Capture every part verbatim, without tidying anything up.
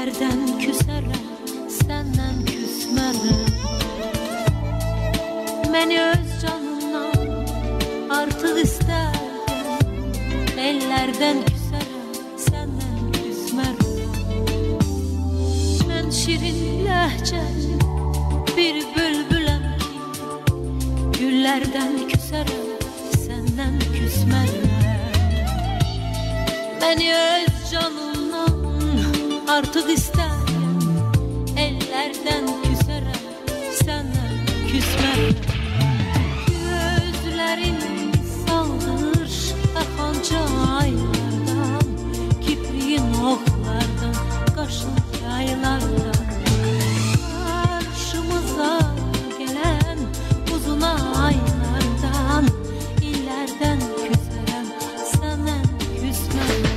Güllerden küsərəm, səndən küsmərəm. Məni öz canımdan artıq istərəm. Ellərdən küsərəm, səndən küsmərəm. Mən şirin ləhcəli bir bülbüləm ki, güllərdən küsərəm, səndən küsmərəm. Məni öz canımdan artıq istərəm. Ellərdən küsərəm, səndən küsmərəm. Gözlərin saldır axanca aylardan, kipriyin oxlardan, qaşın yaylardan. Qarşımıza gələn uzun aylardan, illərdən küsərəm, səndən küsmərəm.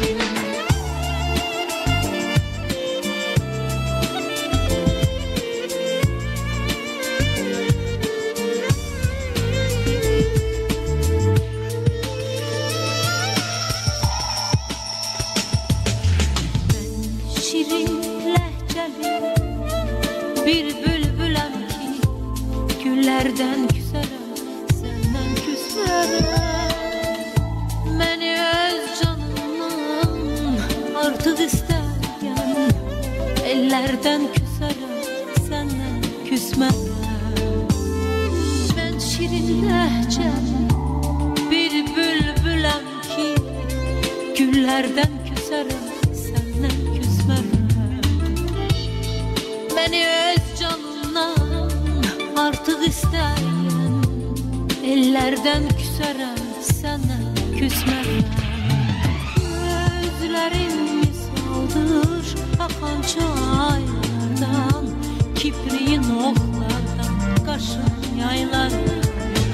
Şirin ləhcəli bir bülbüləm ki, güllərdən küsərəm, səndən küsmərəm. Məni öz canımdan artıq istərəm. Ellərdən küsərəm, səndən küsmərəm. Mən şirin ləhcəli bir bülbüləm ki, güllərdən küsərəm, səndən küsmərəm. Məni öz canımdan artıq istərəm. Ellərdən küsərəm, səndən küsmərəm. Gözlərin misaldır axanca aylardan, kipriyin oxlardan, qaşın yaylardan.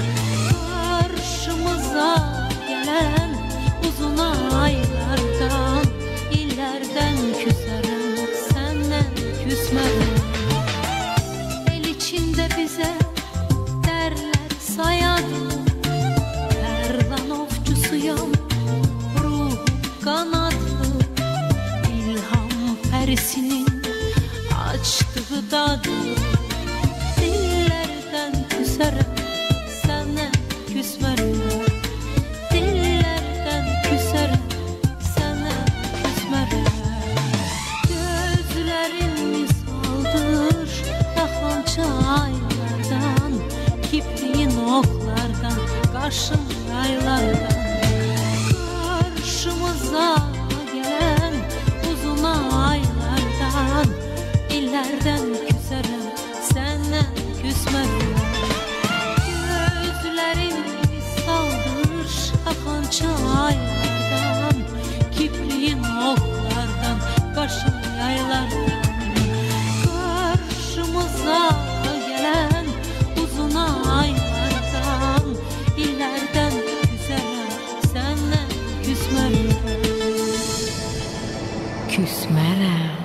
Qarşımıza gələn uzun aylardan, illərdən küsərəm, səndən küsmərəm. El içində bizə dərlər sayadı, tərlan ovçusuyam, ruhum qanadlı. İlham pərisinin açdığı dadı, dillərdən küsərəm, səndən küsmərəm. Dillərdən küsərəm, səndən küsmərəm. Gözlərin misaldır axanca aylardan, kipriyin oxlardan, qaşın yaylardan. Qarşımıza gələn uzun aylardan, illərdən küsərəm, səndən küsmərəm. Gözlərin misaldır axanca aylardan, kipriyin oxlardan, qaşın yaylardan. Qarşımıza gələn uzun aylardan, illərdən küsərəm, səndən küsmərəm. Küsmərəm.